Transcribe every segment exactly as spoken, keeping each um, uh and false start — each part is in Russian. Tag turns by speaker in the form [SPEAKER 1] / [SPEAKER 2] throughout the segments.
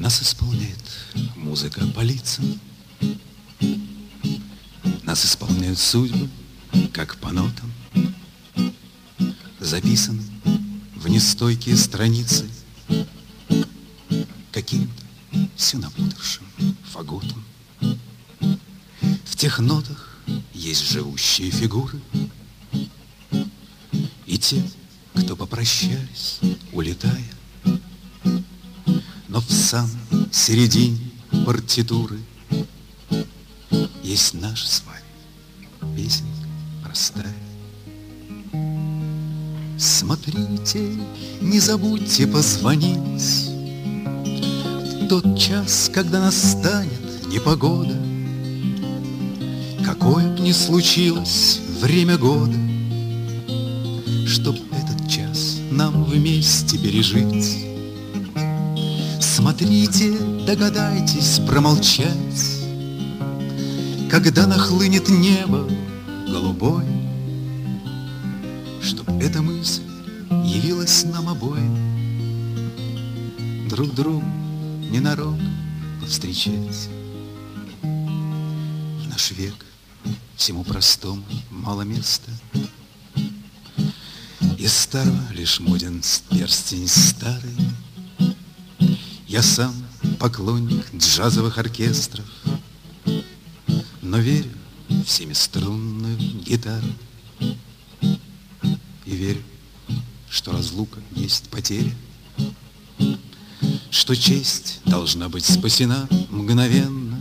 [SPEAKER 1] Нас исполняет музыка по лицам, нас исполняют судьбы, как по нотам, записаны в нестойкие страницы каким-то все напутавшим фаготом. В тех нотах есть живущие фигуры, и те, кто, попрощались, улетая, но в самой середине партитуры есть наша с вами песенка простая. Смотрите, не забудьте позвонить в тот час, когда настанет непогода. Какое б ни случилось время года, чтоб этот час нам вместе пережить. Смотрите, догадайтесь промолчать, когда нахлынет небо голубое, чтоб эта мысль явилась нам обоим, друг другу ненароком повстречать. В наш век всему простому мало места, из старого лишь моден перстень старый. Я сам поклонник джазовых оркестров, но верю в семиструнную гитару и верю, что разлука есть потеря, что честь должна быть спасена мгновенно.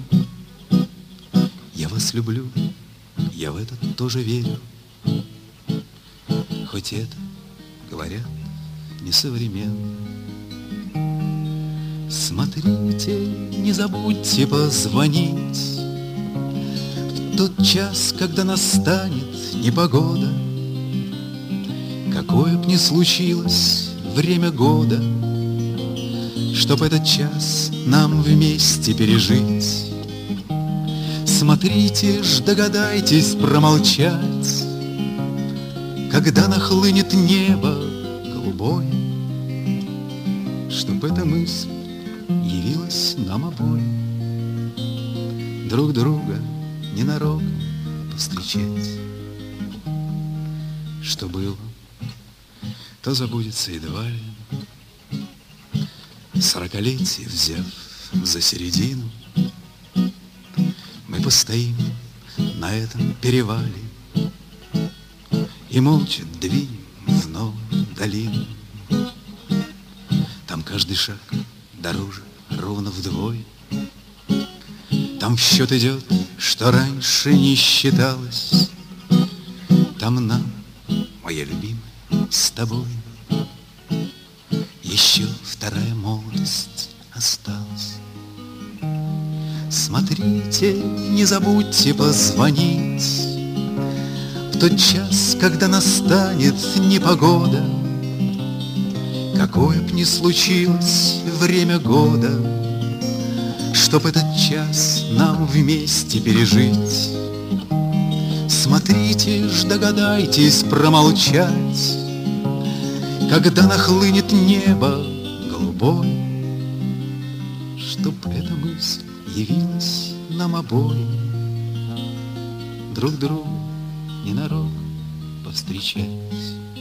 [SPEAKER 1] Я вас люблю, я в это тоже верю, хоть это, говорят, несовременно. Смотрите, не забудьте позвонить в тот час, когда настанет непогода. Какое б ни случилось время года, чтоб этот час нам вместе пережить. Смотрите ж, догадайтесь промолчать, когда нахлынет небо голубое, чтоб эта мысль явилась нам обоим, друг друга ненароком повстречать. Что было, то забудется едва ли. Сорокалетие взяв за середину, мы постоим на этом перевале и молча двинем в новую долину. Там каждый шаг дороже ровно вдвое. Там в счет идет, что раньше не считалось. Там нам, моя любимая, с тобой еще вторая молодость осталась. Смотрите, не забудьте позвонить в тот час, когда настанет непогода. Какое б ни случилось время года, чтоб этот час нам вместе пережить. Смотрите ж, догадайтесь промолчать, когда нахлынет небо голубое, чтоб эта мысль явилась нам обоим, друг другу ненароком повстречать.